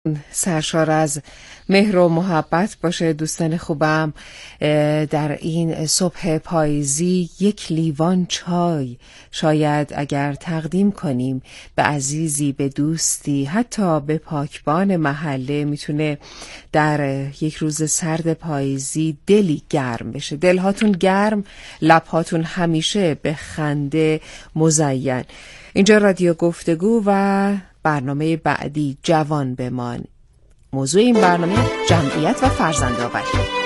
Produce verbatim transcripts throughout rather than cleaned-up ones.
سرشار از مهر و محبت باشه دوستان خوبم. در این صبح پاییزی یک لیوان چای شاید اگر تقدیم کنیم به عزیزی، به دوستی، حتی به پاکبان محله، میتونه در یک روز سرد پاییزی دلی گرم بشه. دلهاتون گرم، لبهاتون همیشه به خنده مزین. اینجا رادیو گفتگو و برنامه بعدی جوان بمان. موضوع این برنامه جمعیت و فرزندآوری.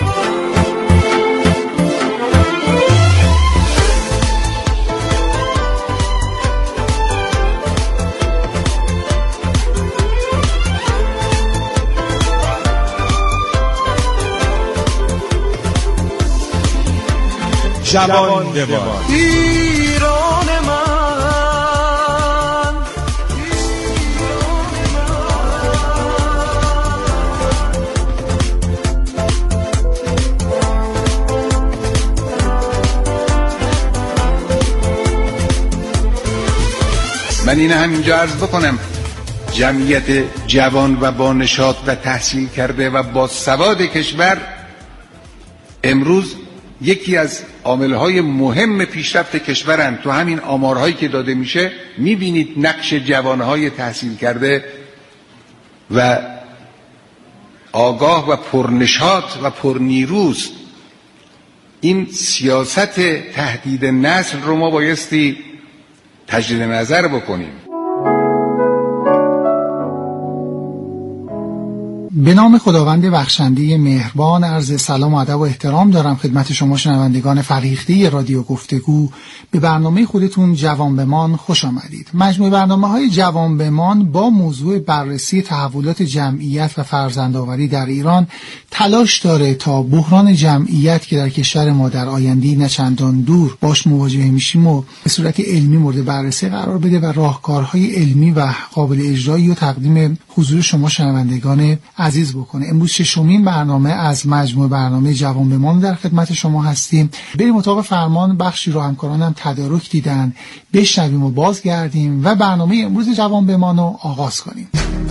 جوان بمان. من این همینجا عرض بکنم جمعیت جوان و با نشاط و تحصیل کرده و با سواد کشور امروز یکی از عاملهای مهم پیشرفت کشورند. تو همین آمارهایی که داده میشه میبینید نقش جوانهای تحصیل کرده و آگاه و پرنشاط و پرنیروز. این سیاست تهدید نسل رو ما بایستی تجدید نظر بکنیم. به نام خداوند بخشنده مهربان، عرض سلام و ادب و احترام دارم خدمت شما شنوندگان فریخته رادیو گفتگو. به برنامه خودتون جوان بمان خوش آمدید. مجموع برنامه‌های جوان بمان با موضوع بررسی تحولات جمعیت و فرزندآوری در ایران تلاش داره تا بحران جمعیت که در کشور ما در آینده نه چندان دور باش مواجه میشیم و به صورت علمی مورد بررسی قرار بده و راهکارهای علمی و قابل اجرایی و تقدیم حضور شما شنوندگان عزیز بکنه. امروز ششمین برنامه از مجموع برنامه جوان بمان در خدمت شما هستیم. بریم اتاق فرمان، بخشی رو همکارانم تدارک دیدن، بشنویم و بازگردیم و برنامه امروز جوان بمان رو آغاز کنیم.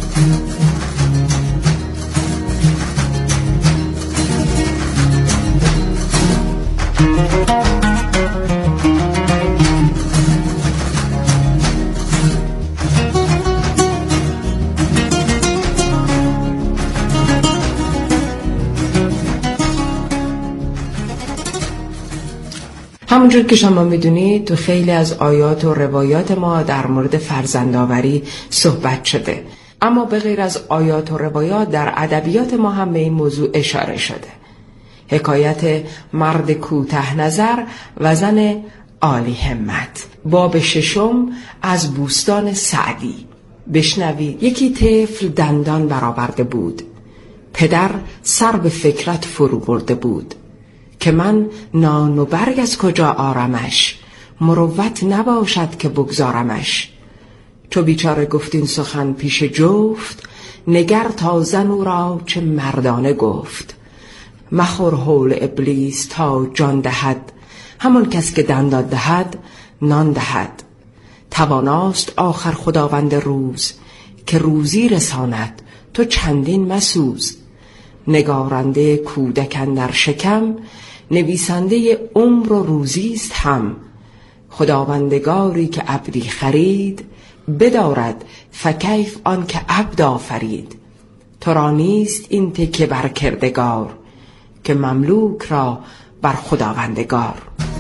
همونجور که شما میدونید تو خیلی از آیات و روایات ما در مورد فرزندآوری صحبت شده، اما به غیر از آیات و روایات در ادبیات ما هم به این موضوع اشاره شده. حکایت مرد کوته نظر و زن عالی همت، باب ششم از بوستان سعدی. بشنوید. یکی طفل دندان برآورده بود، پدر سر به فکرت فرو برده بود، که من نان و برگ از کجا آرمش، مروت نباشد که بگذارمش. چو بیچاره گفتین سخن پیش جفت، نگر تا زن او را چه مردانه گفت. مخور حول ابلیس تا جان دهد، همون کس که دندان دهد نان دهد. تواناست آخر خداوند روز، که روزی رساند تو چندین مسوز. نگارنده کودک اندر شکم، نویسنده عمر و روزیست هم. خداوندگاری که عبدی خرید، بدارد فکیف آن که عبد آفرید. تو را نیست این تکیه بر کردگار، که مملوک را بر خداوندگار.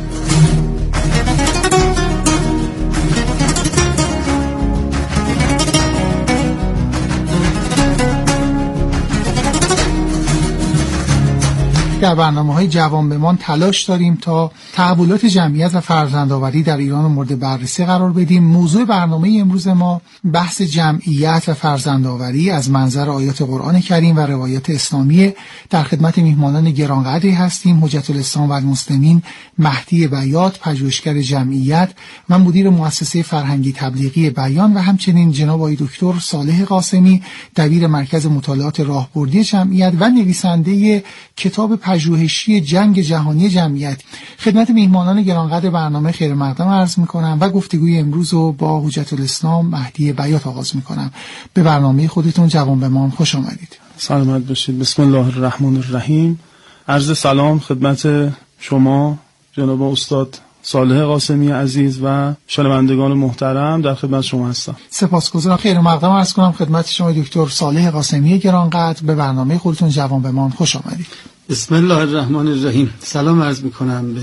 در برنامه‌های جوان بمان تلاش داریم تا تحولات جمعیت و فرزندآوری در ایران مورد بررسی قرار بدیم. موضوع برنامه امروز ما بحث جمعیت و فرزندآوری از منظر آیات قرآن کریم و روایات اسلامی. در خدمت میهمانان گرانقدری هستیم: حجت الاسلام و المسلمین مهدی بیات، پژوهشگر جمعیت و مدیر مؤسسه فرهنگی تبلیغی بیان، و همچنین جناب آقای دکتر صالح قاسمی، دبیر مرکز مطالعات راهبردی جمعیت و نویسنده کتاب پژوهشی جنگ جهانی جمعیت. خدمت میهمانان گرانقدر برنامه خیر مقدم عرض میکنم و گفتگوی امروز رو با حجت الاسلام مهدی بیات آغاز میکنم. به برنامه خودتون جوان بمان خوش آمدید. سلامت باشید. بسم الله الرحمن الرحیم. عرض سلام خدمت شما جناب استاد صالح قاسمی عزیز و شنوندگان محترم، در خدمت شما هستم. سپاسگزارم. خیر مقدم عرض کنم خدمت شما دکتر صالح قاسمی گرانقدر. به برنامه خودتون جوان بمان خوش آمدید. بسم الله الرحمن الرحیم. سلام عرض میکنم به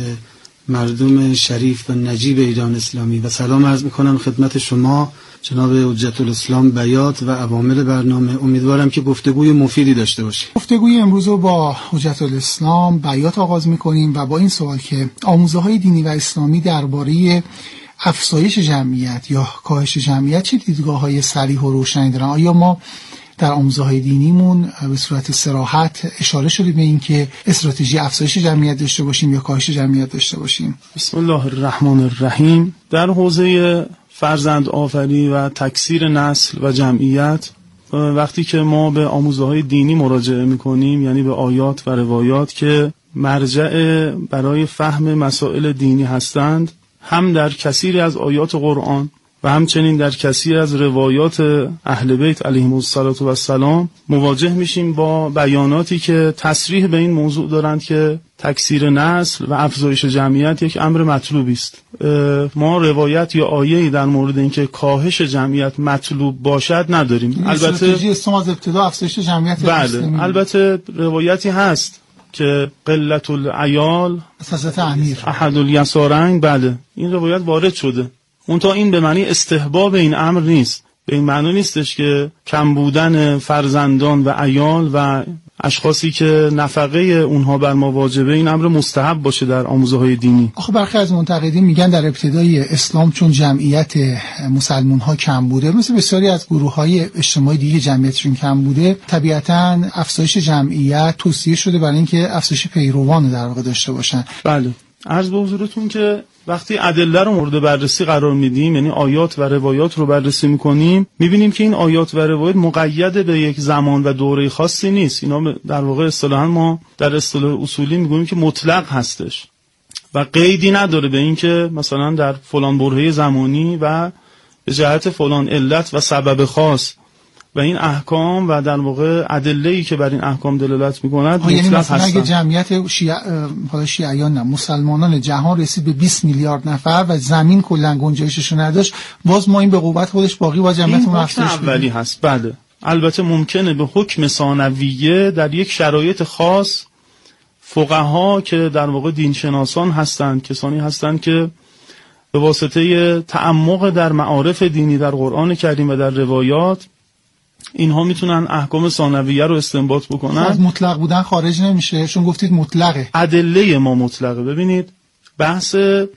مردم شریف و نجیب ایران اسلامی و سلام عرض میکنم خدمت شما جناب حجت الاسلام بیات و عوامل برنامه. امیدوارم که گفتگوی مفیدی داشته باشیم. گفتگوی امروز رو با حجت الاسلام بیات آغاز میکنیم و با این سوال که آموزه‌های دینی و اسلامی درباره افزایش جمعیت یا کاهش جمعیت چه دیدگاه‌های صریح و روشنی دارن؟ آیا ما در آموزه‌های دینیمون به صورت صراحت اشاره شده به این که استراتژی افزایش جمعیت داشته باشیم یا کاهش جمعیت داشته باشیم؟ بسم الله الرحمن الرحیم. در حوزه فرزند آفری و تکثیر نسل و جمعیت، وقتی که ما به آموزه‌های دینی مراجعه می‌کنیم، یعنی به آیات و روایات که مرجع برای فهم مسائل دینی هستند، هم در کثیری از آیات قرآن و همچنین در کثیر از روایات اهل بیت علیهم السلام مواجه میشیم با بیاناتی که تصریح به این موضوع دارند که تکثیر نسل و افزایش جمعیت یک امر مطلوبی است. ما روایت یا آیه‌ای در مورد اینکه کاهش جمعیت مطلوب باشد نداریم. البته استراتژی اسلام از ابتدا افزایش جمعیت. بله، البته روایتی هست که قلت العیال حضرت امیر احد الیسارین، بله این روایت وارد شده. اونتا این به معنی استحباب این امر نیست، به این معنی نیستش که کم بودن فرزندان و عیال و اشخاصی که نفقه اونها بر ما واجبه این امر مستحب باشه در آموزه‌های دینی. آخه برخی از منتقدین میگن در ابتدای اسلام چون جمعیت مسلمان ها کم بوده، مثل بسیاری از گروه‌های اجتماعی دیگه جمعیتشون کم بوده، طبیعتاً افزایش جمعیت توصیه شده برای اینکه افزایش پیروان در واقع داشته باشن. بله، عرض به حضورتون که وقتی ادله رو مورد بررسی قرار میدیم، یعنی آیات و روایات رو بررسی میکنیم، میبینیم که این آیات و روایات مقید به یک زمان و دوره خاصی نیست. اینا در واقع اصطلاحاً ما در اصطلاح اصولی میگوییم که مطلق هستش و قیدی نداره به این که مثلا در فلان برهه زمانی و به جهت فلان علت و سبب خاص و این احکام و در واقع ادله‌ای که بر این احکام دلالت می‌کند یعنی مطلق مثلا هستند. اگه جمعیت شیع حالا شیعیان نه مسلمانان جهان رسید به بیست میلیارد نفر و زمین کلا گنجایشش نداشت، باز ما این به قوت خودش باقی با جمعیتمون افزایش بدیم. اولی هست. بله، البته ممکنه به حکم ثانویه در یک شرایط خاص فقها که در واقع دینشناسان هستند، کسانی هستند که به واسطه تعمق در معارف دینی در قرآن کریم و در روایات اینها میتونن احکام ثانویه رو استنباط بکنن. از مطلق بودن خارج نمیشه چون گفتید مطلقه. ادله ما مطلقه. ببینید بحث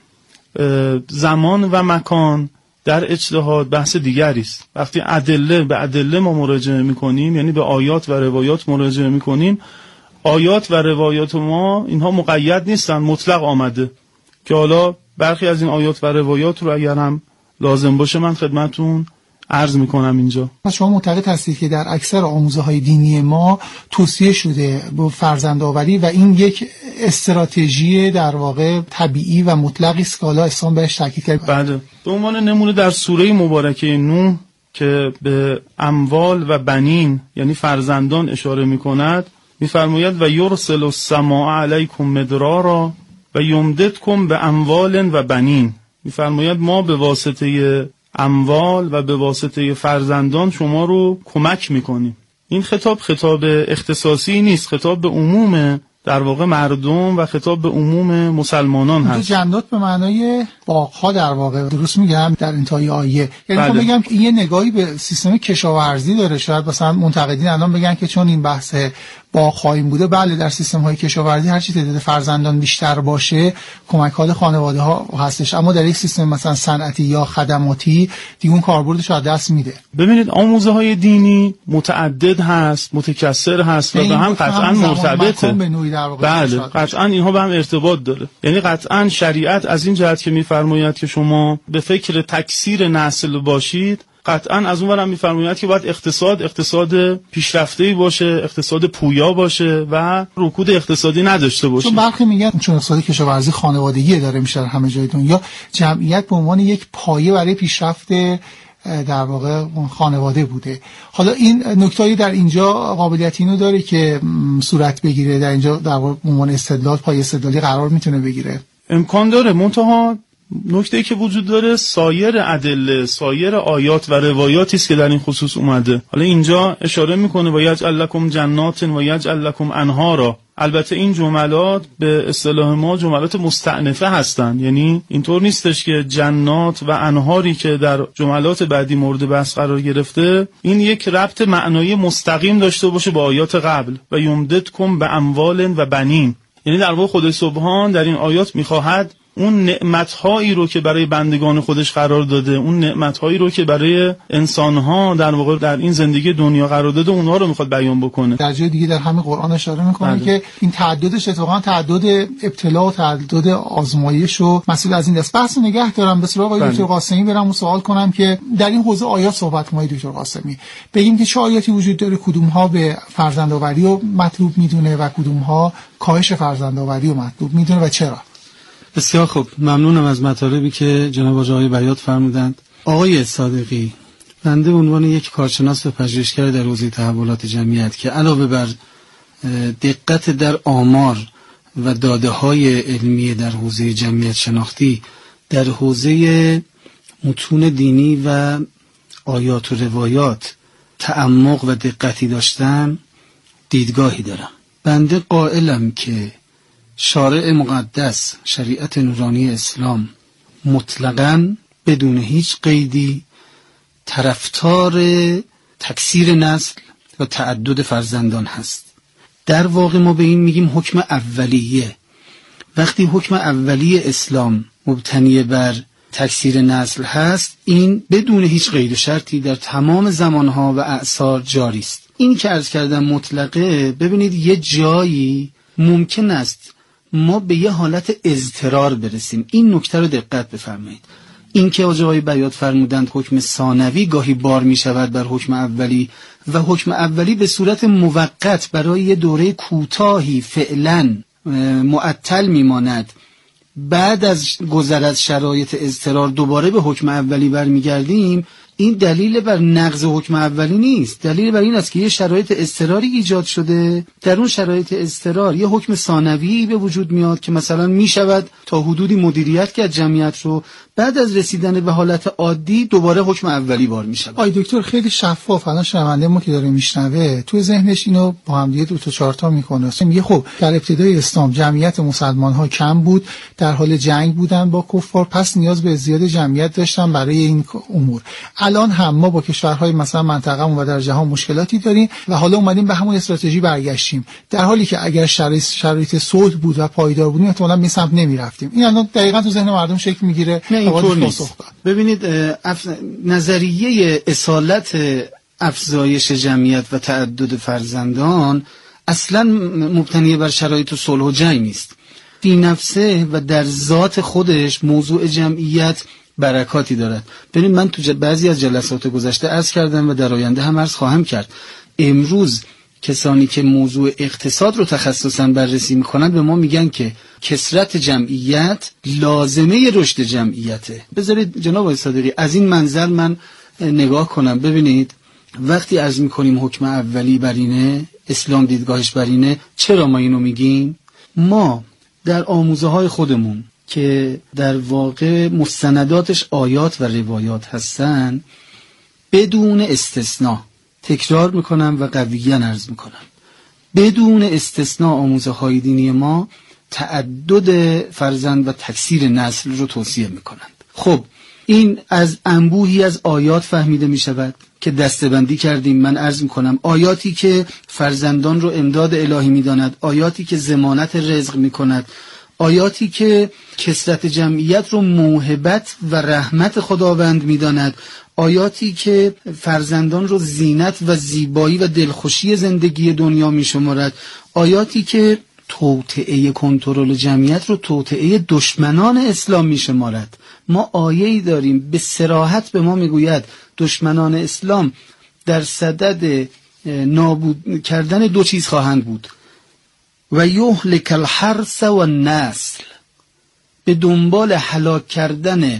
زمان و مکان در اجتهاد بحث دیگری است. وقتی ادله به ادله ما مراجعه میکنیم، یعنی به آیات و روایات مراجعه میکنیم، آیات و روایات ما اینها مقید نیستن، مطلق آمده که حالا برخی از این آیات و روایات رو اگر هم لازم باشه من خدمتون عرض میکنم اینجا. شما معتقد هستید که در اکثر آموزه‌های دینی ما توصیه شده به فرزندآوری و این یک استراتژی در واقع طبیعی و مطلقی است که حالا اسلام بهش تاکید کرد؟ بله. به عنوان نمونه در سوره مبارکه نوح که به اموال و بنین یعنی فرزندان اشاره میکند، میفرماید و یرسل السماء علیکم مدرارا و یمددکم به اموال و بنین. میفرماید ما به واسطه اموال و به واسطه فرزندان شما رو کمک میکنیم. این خطاب خطاب اختصاصی نیست، خطاب به عموم در واقع مردم و خطاب به عموم مسلمانان هست. جنات به معنای باغ‌ها در واقع، درست میگم در انتهای آیه؟ یعنی بله. میگم که یه نگاهی به سیستم کشاورزی داره. شاید مثلا منتقدین الان بگن که چون این بحث باغ خواهیم بوده، بله در سیستم های کشاورزی هر چی تعداد فرزندان بیشتر باشه کمک‌های خانواده ها هستش، اما در یک سیستم مثلا صنعتی یا خدماتی دیگه اون کاربردش از دست میده. ببینید آموزه های دینی متعدد هست، متکثر هست و به هم قطعا مرتبطه. بله قطعا اینها به هم ارتباط داره. یعنی قطعا شریعت از این جهت که میفرماید که شما به فکر تکثیر نسل باشید، قطعا از اون ورم میفرمایند که باید اقتصاد اقتصاد پیشرفته‌ای باشه، اقتصاد پویا باشه و رکود اقتصادی نداشته باشه. چون برخی میگن چون اقتصاد کشاورزی خانوادگی داره میشه در همه جای دنیا، جمعیت به عنوان یک پایه برای پیشرفت در واقع خانواده بوده. حالا این نکته‌ای در اینجا قابلیت اینو داره که صورت بگیره، در اینجا در واقع عنوان استدلال پای استدلالی قرار میتونه بگیره؟ امکان داره، منتها نکته‌ای که وجود داره سایر ادله، سایر آیات و روایاتی است که در این خصوص اومده. حالا اینجا اشاره میکنه و یجعل لکم جنات و یجعل لکم انهارا. البته این جملات به اصطلاح ما جملات مستأنفه هستند، یعنی اینطور نیستش که جنات و انهاری که در جملات بعدی مورد بحث قرار گرفته این یک ربط معنایی مستقیم داشته باشه با آیات قبل. و یمددکم به اموال و بنین، یعنی در واقع خدای سبحان در این آیات میخواهد اون نعمت‌هایی رو که برای بندگان خودش قرار داده، اون نعمت‌هایی رو که برای انسان‌ها در واقع در این زندگی دنیا قرار داده، اونها رو میخواد بیان بکنه. در جای دیگه در همین قرآن اشاره میکنه که این تعددش اتفاقا تعدد ابتلا و تعدد آزمایش و مسئول از این دست. بحث نگه دارم به سراغ آقای دکتر قاسمی برم و سوال کنم که در این حوزه آیات صحبت کنید دکتر قاسمی، بگیم که چه آیاتی وجود داره، کدوم‌ها به فرزندآوری رو مطلوب میدونه و کدوم‌ها کاهش فرزندآوری رو مطلوب میدونه و چرا؟ بسیار خوب، ممنونم از مطالبی که جناب آقای بیات فرمودند. آقای صادقی، بنده عنوان یک کارشناس و پژوهشگر در حوزه تحولات جمعیت که علاوه بر دقت در آمار و داده‌های علمی در حوزه جمعیت شناختی در حوزه متون دینی و آیات و روایات تعمق و دقتی داشتم، دیدگاهی دارم. بنده قائلم که شارع مقدس شریعت نورانی اسلام مطلقاً بدون هیچ قیدی طرفدار تکثیر نسل و تعدد فرزندان هست. در واقع ما به این میگیم حکم اولیه. وقتی حکم اولیه اسلام مبتنی بر تکثیر نسل هست، این بدون هیچ قید و شرطی در تمام زمانها و اعصار جاری است. این که عرض کردم مطلقه، ببینید یه جایی ممکن است ما به یه حالت اضطرار برسیم. این نکته رو دقت بفرمایید. این که آقای بیات فرمودند حکم ثانوی گاهی بار می شود بر حکم اولی و حکم اولی به صورت موقت برای یه دوره کوتاهی فعلا معطل می ماند، بعد از گذر از شرایط اضطرار دوباره به حکم اولی برمیگردیم، این دلیل بر نقض حکم اولی نیست. دلیل بر این است که یه شرایط اضطراری ایجاد شده، در اون شرایط اضطرار یه حکم ثانوی به وجود میاد که مثلا میشود تا حدودی مدیریت کرد جمعیت رو، بعد از رسیدن به حالت عادی دوباره حکم اولی بار میشه. آی دکتر خیلی شفاف الان شنونده ما که داره میشنوه تو ذهنش اینو با هم دیگه دو تا چهار تا میکنه. میگه خب در ابتدای اسلام جمعیت مسلمان ها کم بود، در حال جنگ بودن با کفار، پس نیاز به زیاد جمعیت داشتن برای این امور. الان هم ما با کشورهای مثلا منطقه‌مون و در جهان مشکلاتی داریم و حالا اومدیم به همون استراتژی برگشتیم، در حالی که اگر شرایط شرایط صلح بود و پایدار بودیم احتمالاً به سمت نمیرفتیم. این الان دقیقاً تو ذهن مردم شکل میگیره. اینطور نیست. ببینید اف... نظریه اصالت افزایش جمعیت و تعدد فرزندان اصلا مبتنی بر شرایط صلح و جنگ نیست. فی نفسه و در ذات خودش موضوع جمعیت برکاتی دارد. ببین من تو بعضی از جلسات گذشته عرض کردم و در آینده هم عرض خواهم کرد، امروز کسانی که موضوع اقتصاد رو تخصصاً بررسی میکنن به ما میگن که کثرت جمعیت لازمه رشد جمعیته. بذارید جناب آقای صادقی از این منظر من نگاه کنم. ببینید وقتی عرض میکنیم حکم اولی بر اینه، اسلام دیدگاهش بر اینه، چرا ما اینو میگیم؟ ما در آموزه های خودمون که در واقع مستنداتش آیات و روایات هستن، بدون استثناء، تکرار میکنم و قویاً عرض میکنم، بدون استثناء آموزه های دینی ما تعدد فرزند و تکثیر نسل رو توصیه میکنند. خب این از انبوهی از آیات فهمیده میشود که دسته‌بندی کردیم. من عرض میکنم آیاتی که فرزندان رو امداد الهی میداند، آیاتی که ضمانت رزق میکند، آیاتی که کثرت جمعیت رو موهبت و رحمت خداوند میداند، آیاتی که فرزندان رو زینت و زیبایی و دلخوشی زندگی دنیا میشمارد، آیاتی که توطئه کنترل جمعیت رو توطئه دشمنان اسلام میشمارد. ما آیه‌ای داریم به صراحت به ما میگوید دشمنان اسلام در صدد نابود کردن دو چیز خواهند بود: و یهلک الحرث و النسل، به دنبال هلاک کردن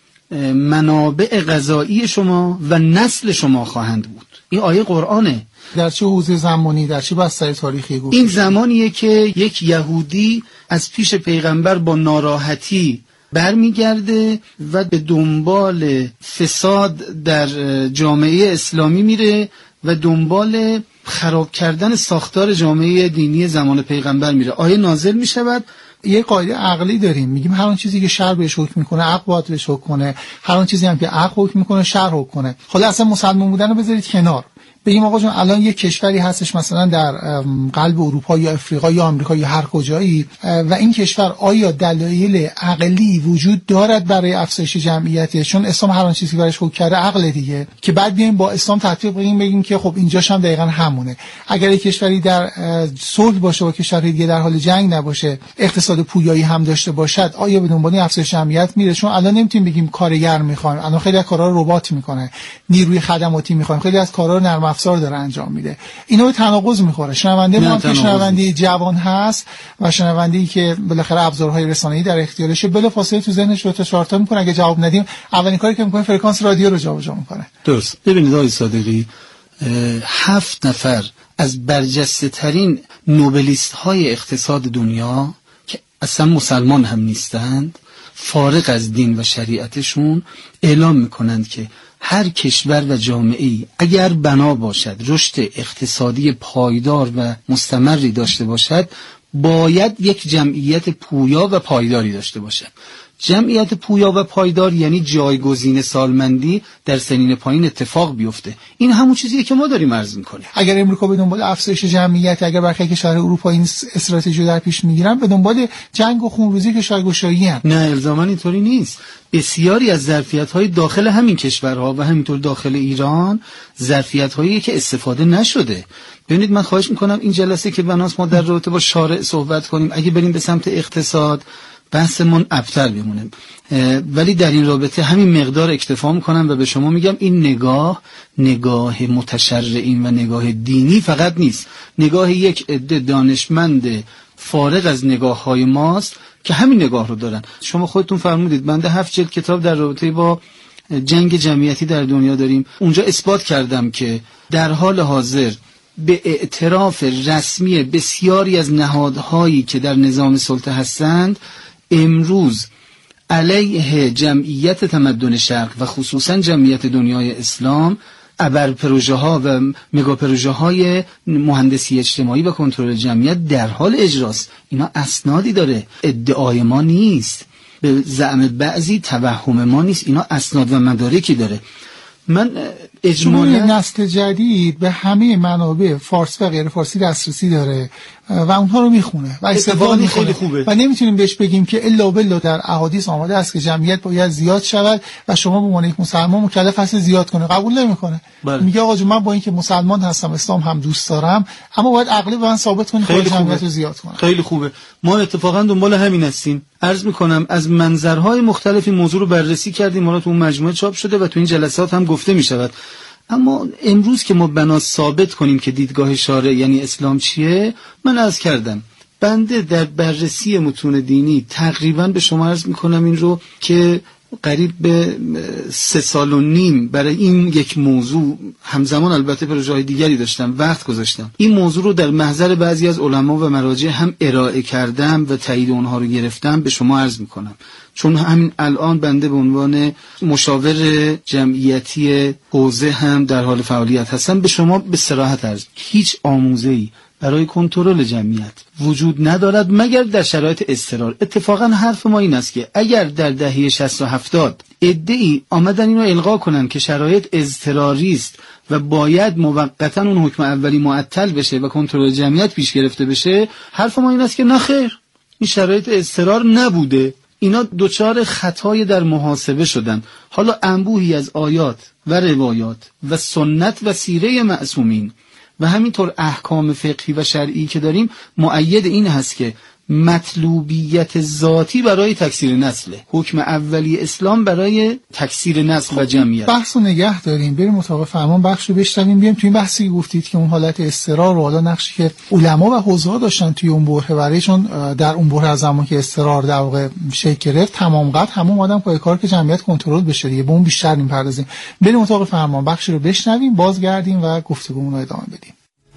منابع غذایی شما و نسل شما خواهند بود. این آیه قرآنه. در چه حوزه زمانی، در چه بستر تاریخی گفته؟ این زمانیه که یک یهودی از پیش پیغمبر با ناراحتی برمیگرده و به دنبال فساد در جامعه اسلامی میره و دنبال خراب کردن ساختار جامعه دینی زمان پیغمبر میره. آیه نازل میشود. یه قاعده عقلی داریم، میگیم هر اون چیزی که شر بهش حکم میکنه عقل باید بهش حکم کنه، هر اون چیزی هم که عقل حکم میکنه شر حکم کنه. حالا اصلا مسلمان بودن رو بذارید کنار، بگیم آقا جون الان یک کشوری هستش مثلا در قلب اروپا یا افریقا یا آمریکا یا هر کجایی و این کشور آیا دلایل عقلی وجود دارد برای افزایش جمعیتش؟ چون اسلام هر آن چیزی که برش حکم کرده عقل دیگه، که بعد بیایم با اسلام تطبیق بگیم بگیم که خب اینجاش هم دقیقاً همونه. اگر یک کشوری در صلح باشه و کشوری دیگه در حال جنگ نباشه، اقتصاد پویایی هم داشته باشد، آیا به دنبال افزایش جمعیت میره؟ چون الان نمیتونیم بگیم کارگر میخوایم، الان خیلی از کارا رو ربات میکنه، نیروی خدماتی میخوایم، خیلی از کارا رو نرم افزار داره انجام میده. اینا به تناقض میخوره. شنونده ما که شنونده جوان هست و شنونده‌ای که بالاخره ابزارهای رسانه‌ای در اختیارشه، بلافاصله تو ذهنش رو تا چارتا میکنه. اگه جواب ندیم اولین کاری که میکنه فرکانس رادیو رو جابجا میکنه. درست. ببینید آقای صادقی، هفت نفر از برجسته ترین نوبلیست های اقتصاد دنیا که اصلا مسلمان هم نیستند، فارغ از دین و شریعتشون، اعلام میکنند که هر کشور و جامعه‌ای اگر بنا باشد رشد اقتصادی پایدار و مستمری داشته باشد، باید یک جمعیت پویا و پایداری داشته باشد. جمعیت پویا و پایدار یعنی جایگزین سالمندی در سنین پایین اتفاق بیفته. این همون چیزیه که ما داریم عرض می‌کنیم. اگر امریکا به دنبال افزایش جمعیت، اگر برخی کشورهای اروپا این استراتژی در پیش میگیرن، به دنبال جنگ و خونریزی کشورگشایی ان. نه، الزاما اینطوری نیست. بسیاری از ظرفیت‌های داخل همین کشورها و همینطور داخل ایران ظرفیت‌هایی که استفاده نشده. ببینید من خواهش می‌کنم این جلسه که بناست ما در رابطه با شارع صحبت کنیم، اگه بریم به سمت اقتصاد بحثمون ابتر بمونه، ولی در این رابطه همین مقدار اکتفا میکنم و به شما میگم این نگاه نگاه متشرعین و نگاه دینی فقط نیست، نگاه یک عده دانشمند فارغ از نگاه های ماست که همین نگاه رو دارن. شما خودتون فرمودید بنده هفت جلد کتاب در رابطه با جنگ جمعیتی در دنیا داریم. اونجا اثبات کردم که در حال حاضر به اعتراف رسمی بسیاری از نهادهایی که در نظام سلطه هستند، امروز علیه جمعیت تمدن شرق و خصوصا جمعیت دنیای اسلام ابر پروژه ها و مگا پروژه های مهندسی اجتماعی و کنترل جمعیت در حال اجراست. اینا اسنادی داره، ادعای ما نیست، به زعم بعضی توهم ما نیست، اینا اسناد و مدارکی داره. من اجمالا نسل جدید به همه منابع فارسی و غیر فارسی دسترسی داره و اونها رو میخونه و استفاده خیلی خوبه و نمیتونیم بهش بگیم که الا بالله در احادیث آمده است که جمعیت باید زیاد شود و شما به عنوان یک مسلمان مکلف هستی زیاد کنه. قبول نمیکنه. میگه آقا من با اینکه مسلمان هستم، اسلام هم دوست دارم، اما باید عقلی به من ثابت کنی که جمعیت رو زیاد کنه. خیلی خوبه. ما اتفاقا دنبال همین هستیم. عرض میکنم از منظرهای مختلفی موضوع رو بررسی کردیم، حالا تو اون مجموعه چاپ شده و تو این جلسات هم گفته میشود. اما امروز که ما بنا ثابت کنیم که دیدگاه شارع یعنی اسلام چیه، من عرض کردم بنده در بررسی متون دینی تقریبا به شما عرض میکنم این رو که قریب به سه سال و نیم برای این یک موضوع، همزمان البته پروژه‌های دیگری داشتم، وقت گذاشتم، این موضوع رو در محضر بعضی از علما و مراجع هم ارائه کردم و تایید اونها رو گرفتم، به شما عرض میکنم. چون همین الان بنده به عنوان مشاور جمعیتی حوزه هم در حال فعالیت هستم، به شما به صراحت عرض هیچ آموزه‌ای برای کنترل جمعیت وجود ندارد مگر در شرایط اضطرار. اتفاقا حرف ما این است که اگر در دهه شصت و هفتاد عده‌ای آمدن اینو القا کنن که شرایط اضطراری است و باید موقتا اون حکم اولی معطل بشه و کنترل جمعیت پیش گرفته بشه، حرف ما این است که نه خیر، این شرایط اضطرار نبوده، اینا دوچار خطای در محاسبه شدن. حالا انبوهی از آیات و روایات و سنت و سیره معصومین و همینطور احکام فقهی و شرعی که داریم مؤید این هست که مطلوبیت ذاتی برای تکثیر نسله، حکم اولی اسلام برای تکثیر نسل و جمعیت. بحث رو نگه داریم، بریم مطابق فرمان بخش رو بشنویم، بیایم تو این بحثی که گفتید که اون حالت اضطرار و حالا نقشی که علما و حوزه داشتن توی اون بره، برای چون در اون بره از زمان که اضطرار در واقع شکل گرفت تمام قد همون آدم پای کار که جمعیت کنترل بشه دیگه، به اون بیشتر میپردازیم. بریم مطابق فرمان بخش رو بشنویم، بازگردیم و گفتگومون رو ادامه بدیم.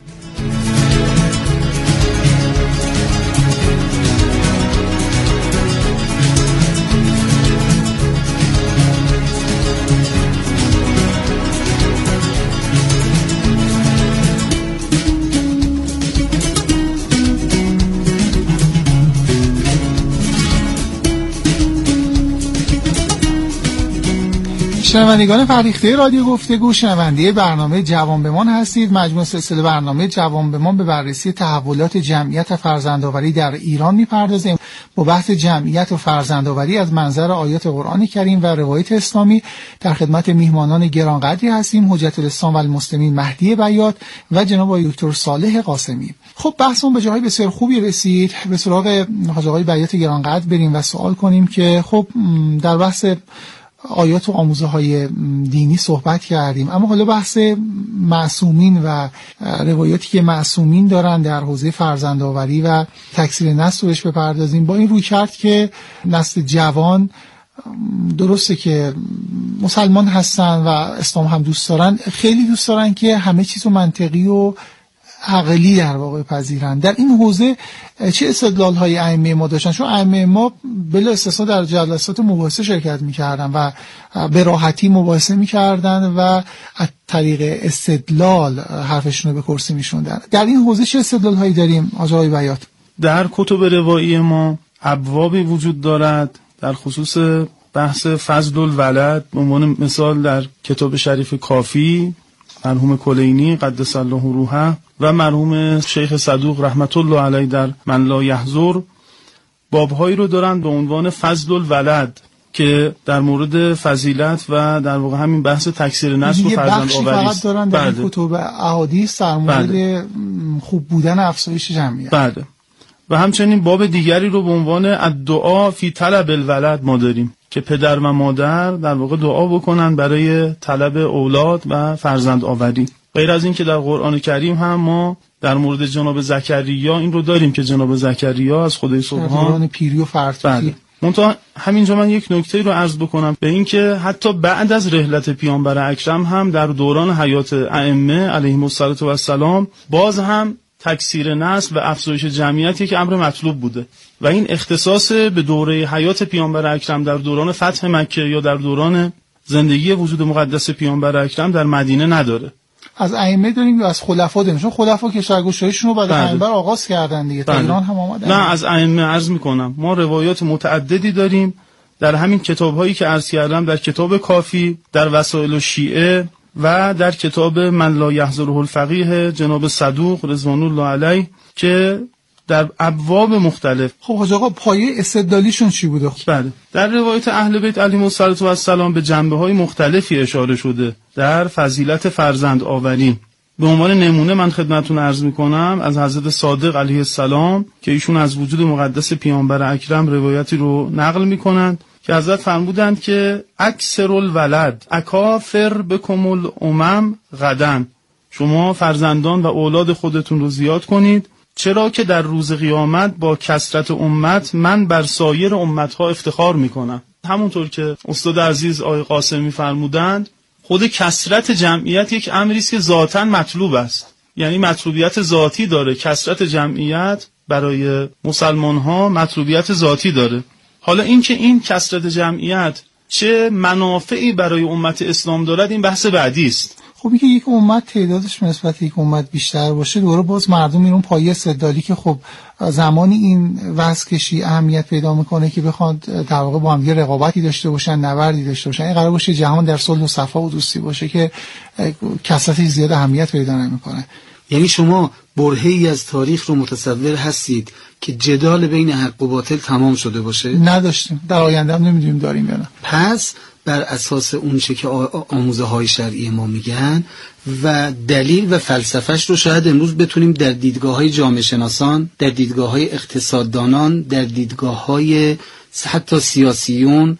شنوندگان فرهیخته رادیو گفتگو، شنونده برنامه جوان بمان هستید. مجموع سلسله برنامه جوان بمان به بررسی تحولات جمعیت و فرزندآوری در ایران می‌پردازیم. با بحث جمعیت و فرزندآوری از منظر آیات قرآن کریم و روایت اسلامی در خدمت میهمانان گرانقدری هستیم، حجت الاسلام و المسلمین مهدی بیات و جناب آقای دکتر صالح قاسمی. خب بحثمون به جای بسیار خوبی رسید. به سراغ حاج آقای بیات گرانقدر بریم و سوال کنیم که خب در بحث آیات و آموزه های دینی صحبت کردیم، اما حالا بحث معصومین و روایاتی که معصومین دارن در حوزه فرزندآوری و تکثیر نسل بهش بپردازیم. با این روی کرد که نسل جوان درسته که مسلمان هستن و اسلام هم دوست دارن، خیلی دوست دارن که همه چیز رو منطقی و عقلی در واقع پذیرند. در این حوزه چه استدلال های ائمه ما داشتن؟ چون ائمه ما بلا استثنا در جلسات مباحثه شرکت میکردن و به راحتی مباحثه میکردن و از طریق استدلال حرفشون رو به کرسی میشوندن. در این حوزه چه استدلال هایی داریم آقای بیات؟ در کتب روایی ما ابوابی وجود دارد در خصوص بحث فضل الولد. به عنوان مثال در کتاب شریف کافی مرحوم کلینی قدس الله روحه و مرحوم شیخ صدوق رحمت الله علیه در من لا یحضر بابهایی رو دارن به عنوان فضل الولد که در مورد فضیلت و در واقع همین بحث تکثیر نسل و فرزندآوری است. دارن در بله. کتب احادیث در مورد بله. خوب بودن افزایش جمعیت. بله. و همچنین باب دیگری رو به عنوان الدعا فی طلب الولد ما داریم که پدر و مادر در واقع دعا بکنن برای طلب اولاد و فرزند آوری. غیر از این که در قرآن کریم هم ما در مورد جناب زکریا این رو داریم که جناب زکریا از خدای سبحان دوران پیری و فرتوتی. منتها همینجا من یک نکته رو عرض بکنم به این که حتی بعد از رحلت پیامبر اکرم هم در دوران حیات ائمه علیهم السلام باز هم تکثیر نسل و افزایش جمعیت که امر مطلوب بوده و این اختصاص به دوره حیات پیامبر اکرم در دوران فتح مکه یا در دوران زندگی وجود مقدس پیامبر اکرم در مدینه نداره. از ائمه داریم یا از خلفا داریم؟ چون خلفا کشورگشاییشون رو بعد از پیامبر آغاز کردن دیگه، تا ایران هم آمدن. نه، از ائمه عرض میکنم ما روایات متعددی داریم در همین کتاب‌هایی که عرض کردم، در کتاب کافی، در وسائل الشیعه و در کتاب من لا یحضره الفقیه جناب صدوق رضوان الله علیه که در ابواب مختلف. خب حاج آقا پایه استدلالیشون چی بوده؟ بله، در روایت اهل بیت علیهم السلام به جنبه‌های مختلفی اشاره شده در فضیلت فرزند آوری. به عنوان نمونه من خدمتتون عرض می‌کنم از حضرت صادق علیه السلام که ایشون از وجود مقدس پیامبر اکرم روایتی رو نقل می‌کنند که حضرت فرمودند که اکثر الولد اکافر بکم الامم غدن، شما فرزندان و اولاد خودتون رو زیاد کنید، چرا که در روز قیامت با کثرت امت من بر سایر امتها افتخار میکنم. همونطور که استاد عزیز آقای قاسمی فرمودند خود کثرت جمعیت یک امری است که ذاتاً مطلوب است، یعنی مطلوبیت ذاتی داره. کثرت جمعیت برای مسلمان ها مطلوبیت ذاتی داره. حالا این که این کثرت جمعیت چه منافعی برای امت اسلام دارد این بحث بعدی است. خب اینکه یک امت تعدادش نسبت یک امت بیشتر باشه دوره باز مردم میرون پایه استدلالی که خب زمانی این وضع کشی اهمیت پیدا میکنه که بخواد در واقع با هم یه رقابتی داشته باشن، نبردی داشته باشن، این قرار باشه جهان در صلح و صفا و دوستی باشه که کثرتش زیاد اهمیت پیدا نمیکنه. یعنی شما برهه‌ای از تاریخ رو متصور هستید که جدال بین حق و باطل تمام شده باشه؟ نداشتیم، در آینده هم نمیدونیم داریم یا نه. پس بر اساس اون چه که آموزه های شرعی ما میگن و دلیل و فلسفهش رو شاید امروز بتونیم در دیدگاه های جامعه شناسان، در دیدگاه های اقتصاددانان، در دیدگاه های حتی سیاسیون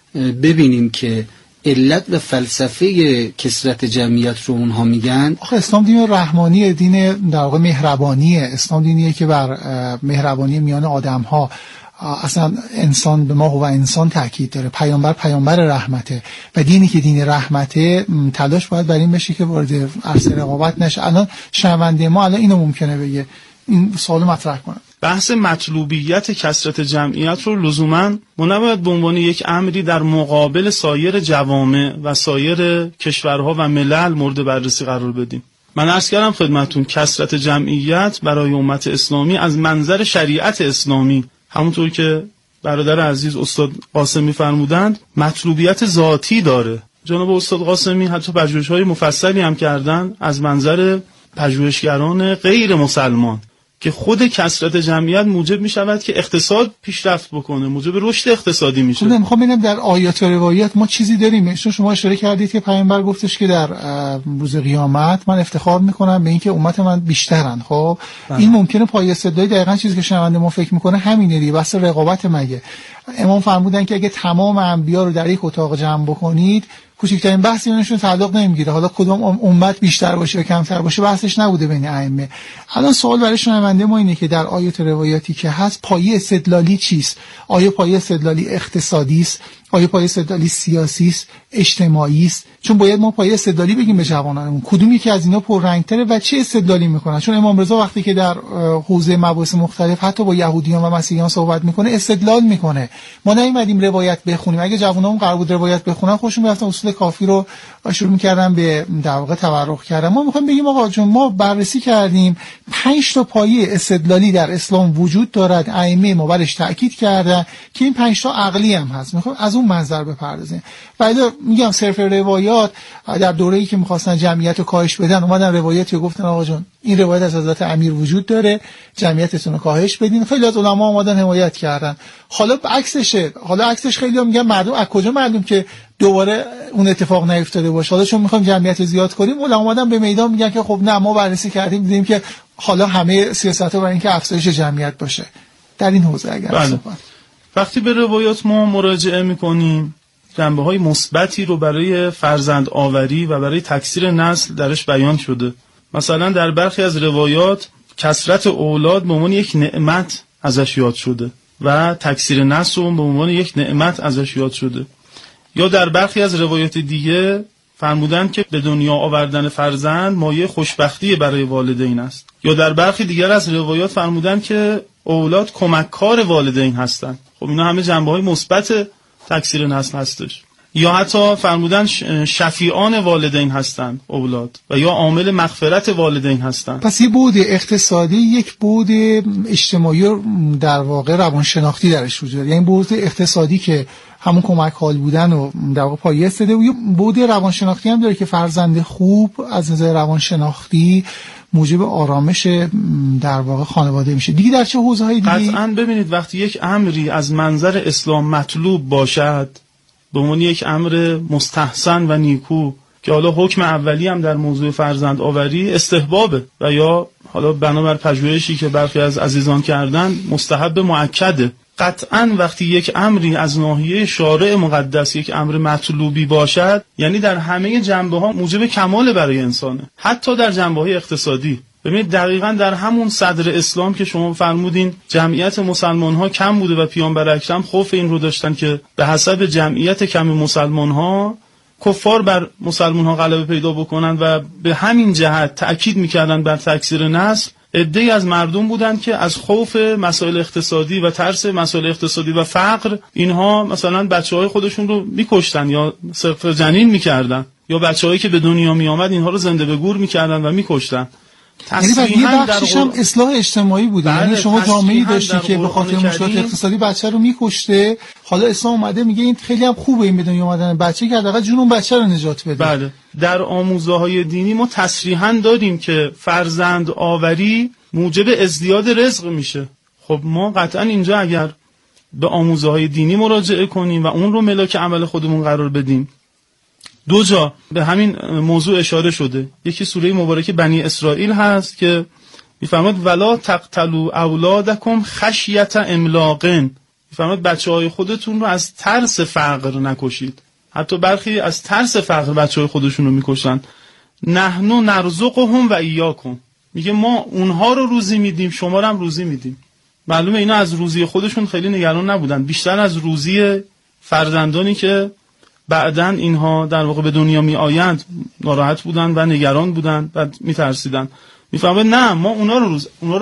ببینیم که علت و فلسفه کثرت جمعیت رو اونها میگن. آخه اسلام دین رحمانی، دین در واقع مهربانیه. اسلام دینیه که بر مهربانی میان آدم ها، اصلا انسان به ما و انسان تاکید داره. پیامبر پیامبر رحمته و دینی که دین رحمته تلاش باید بر این بشه که وارد عرصه رقابت نشه. الان شنونده ما الان اینو ممکنه بگه، این سوال مطرح کنه. بحث مطلوبیت کثرت جمعیت رو لزوما ما نباید به عنوان یک امری در مقابل سایر جوامع و سایر کشورها و ملل مورد بررسی قرار بدیم. من عرض کردم خدمتون کثرت جمعیت برای امت اسلامی از منظر شریعت اسلامی، همونطور که برادر عزیز استاد قاسمی فرمودند، مطلوبیت ذاتی داره. جناب استاد قاسمی حتی پژوهش‌های مفصلی هم کردن از منظر پژوهشگران غیر مسلمان که خود کثرت جمعیت موجب می شود که اقتصاد پیشرفت بکنه، موجب رشد اقتصادی میشه. من میخوام ببینم در آیات و روایات ما چیزی داریم. چون شما اشاره کردید که پیامبر گفتش که در روز قیامت من افتخار میکنم به اینکه امت من بیشترن. خب بله. این ممکنه پایه استدلال دقیقاً چیزی که شنونده ما فکر میکنه همینه دیگه، بحث رقابت. مگه امام فرمودن که اگه تمام انبیا رو در یک اتاق جمع بکنید کوچکترین بحثی بینشون تعلق نمیگیره، حالا کدوم امت بیشتر باشه یا کمتر باشه بحثش نبوده بین ائمه. الان سوال برای شنونده ما اینه که در آیات روایاتی که هست پایه استدلالی چیست؟ آیا پایه استدلالی اقتصادی است؟ آیا پایه استدلالی سیاسی است؟ اجتماعی است؟ چون باید ما پایه استدلالی بگیم به جوانانمون کدوم یکی از اینا پررنگ‌تره و چه استدلالی میکنن. چون امام رضا وقتی که در حوزه مباحث مختلف حتی با یهودیان و مسیحیان صحبت میکنه استدلال میکنه. ما نیومدیم روایت بخونیم. اگه جوانان قرار بود روایت بخونن خودشون میرفتن اصول کافی رو شروع میکردن به در واقع تورق کردن. ما میخوایم بگیم آقا چون ما بررسی کردیم پنج تا پایه استدلالی در اسلام وجود دارد، ائمه ما برش تاکید کردن که این پنج تا عقلی هم هست. میخوایم از اون منظر بپردازیم. بعد میگم صرف روایات در دوره‌ای که می‌خواستن جمعیت رو کاهش بدن اومدن روایتی گفتن آقا جون این روایت از حضرت امیر وجود داره، جمعیتتون رو کاهش بدین. خیلی از علما اومدن حمایت کردن. حالا عکسشه، حالا عکسش خیلی‌ها میگن مردم از کجا معلوم که دوباره اون اتفاق نیفتاده باشه. حالا چون می‌خوام جمعیت زیاد کنیم علما اومدن به میدان میگن که خب نه ما بررسی کردیم دیدیم که حالا همه سیاست‌ها برای اینکه افزایش جمعیت باشه. در این حوزه اگر بله. صحبت وقتی به روایات ما مراجعه می‌کنیم جنبه‌های مثبتی رو برای فرزند آوری و برای تکثیر نسل درش بیان شده. مثلا در برخی از روایات کثرت اولاد به عنوان یک نعمت ازش یاد شده و تکثیر نسل به عنوان یک نعمت ازش یاد شده. یا در برخی از روایات دیگه فرمودن که به دنیا آوردن فرزند مایه خوشبختی برای والدین است. یا در برخی دیگر از روایات فرمودن که اولاد کمککار والدین هستند. خب اینا همه جنبه‌های مثبت تکثیر نسل هستش. یا حتی فرمودن شفیعان والدین هستند اولاد و یا عامل مغفرت والدین هستند. پس یه بعد اقتصادی، یک بعد اجتماعی در واقع روانشناختی درش وجود داره. یعنی بعد اقتصادی که همون کمک حال بودن و در واقع پایه استده و یه بعد روانشناختی هم داره که فرزند خوب از نظر روانشناختی موجب آرامش در واقع خانواده میشه. دیگه در چه حوزه‌های دیگه؟ قطعاً ببینید وقتی یک امری از منظر اسلام مطلوب باشد به عنوان یک امر مستحسن و نیکو که حالا حکم اولی هم در موضوع فرزند آوری استحبابه و یا حالا بنابر پژوهشی که برخی از عزیزان کردن مستحب مؤکده، قطعاً وقتی یک امری از ناحیه شارع مقدس یک امر مطلوبی باشد یعنی در همه جنبه‌ها موجب کمال برای انسانه، حتی در جنبه‌های اقتصادی. ببینید دقیقاً در همون صدر اسلام که شما فرمودین جمعیت مسلمان‌ها کم بوده و پیامبر اکرم خوف این رو داشتن که به حسب جمعیت کم مسلمان‌ها کفار بر مسلمان‌ها غلبه پیدا بکنن و به همین جهت تأکید می‌کردن بر تکثیر نسل. عده‌ای از مردم بودند که از خوف مسائل اقتصادی و ترس مسائل اقتصادی و فقر اینها مثلا بچه‌های خودشون رو می‌کشتن یا صرف جنین می‌کردن یا بچه‌هایی که به دنیا می‌آمد اینها رو زنده به گور می‌کردن و می‌کشتن. یعنی یه بخشش هم اصلاح اجتماعی بوده. یعنی شما جامعه‌ای داشتی که به خاطر مشکلات اقتصادی بچه رو می‌کشته، حالا اسلام اومده میگه این خیلی هم خوبه این به دنیا اومدن بچه که حداقل جون اون بچه رو نجات بده. بله. در آموزه‌های دینی ما تصریحاً داریم که فرزند آوری موجب ازدیاد رزق میشه. خب ما قطعاً اینجا اگر به آموزه های دینی مراجعه کنیم و اون رو ملاک عمل خودمون قرار بدیم. دو جا به همین موضوع اشاره شده. یکی سوره مبارکه بنی اسرائیل هست که میفرماد ولا تقتلوا اولادکم خشیت املاق، میفرماد بچه‌های خودتون رو از ترس فقر نکشید. حتی برخی از ترس فقر بچه‌های خودشون رو میکشن. نحن نرزقهم و ایاکم، میگه ما اونها رو روزی میدیم، شما رو هم روزی میدیم. معلومه اینا از روزی خودشون خیلی نگران نبودن، بیشتر از روزی فرزندانی که بعدن اینها در واقع به دنیا می آیند ناراحت بودن و نگران بودن و میترسیدن. میفهمه نه ما اونا رو روز اونا رو